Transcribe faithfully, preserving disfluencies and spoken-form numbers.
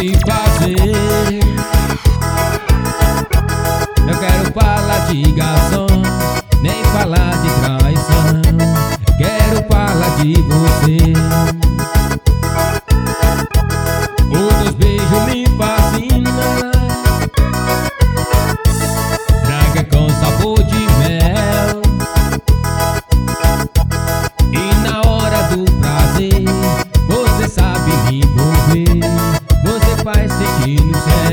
me fazer. Eu quero falar de garçom, nem falar de traição. Quero falar de você. Os teus beijos me fascinam, traga com sabor de mel. E na hora do prazer, você sabe me envolver. Você faz sentir no céu.